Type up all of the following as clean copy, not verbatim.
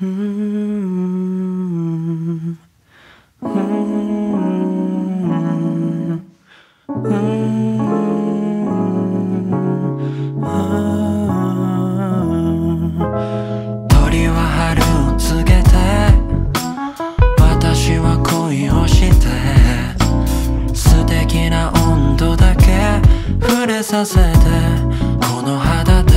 鳥は春を告げて、私は恋をして、素敵な温度だけ触れさせて、この肌で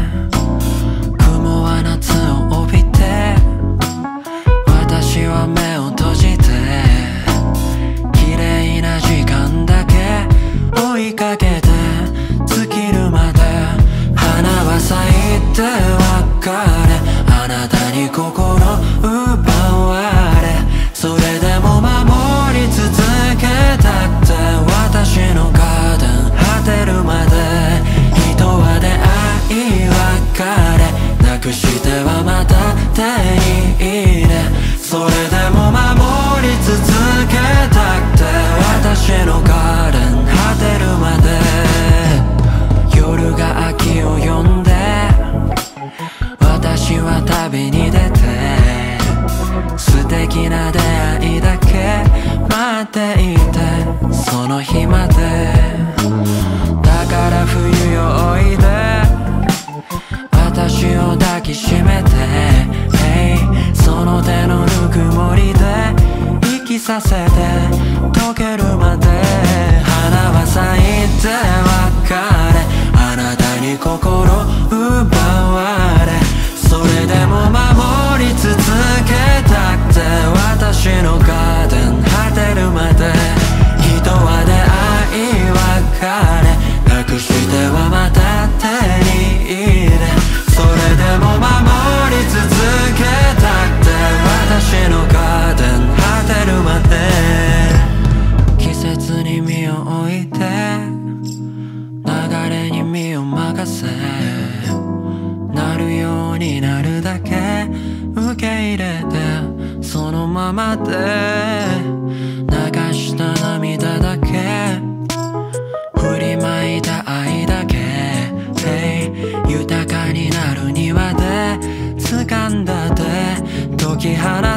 雲は夏を帯びて、私は目を閉じて、綺麗な時間だけ追いかけて、尽きるまで花は咲いて別れ、あなたに心奪われ、それでも守り続けたくて、私のガーデン果てるまで、人は出会い別れ、なくしてはまた手に入れ、それでも守り続けたくて、私のガーデン果てるまで、夜が秋を呼んで、私は旅に出て、素敵な出会いだけ待っていて、その日まで。だから冬よおいで、私を抱きしめて、hey、その手のぬくもりで生きさせて、溶けるまで花は咲いて別れ、あなたに心奪われ、それでも守り続けたくて、私のガーデン果てるまで、人は出会い別れ、なくしてはまた手に入れ、それでも守り続けたくて、私のガーデン果てるまで、季節に身を置いて、流れに身を任せ、なるようになるだけ受け入れて、そのままで流した涙だけ、振りまいた愛だけ、hey、豊かになる庭で掴んだ手、解き放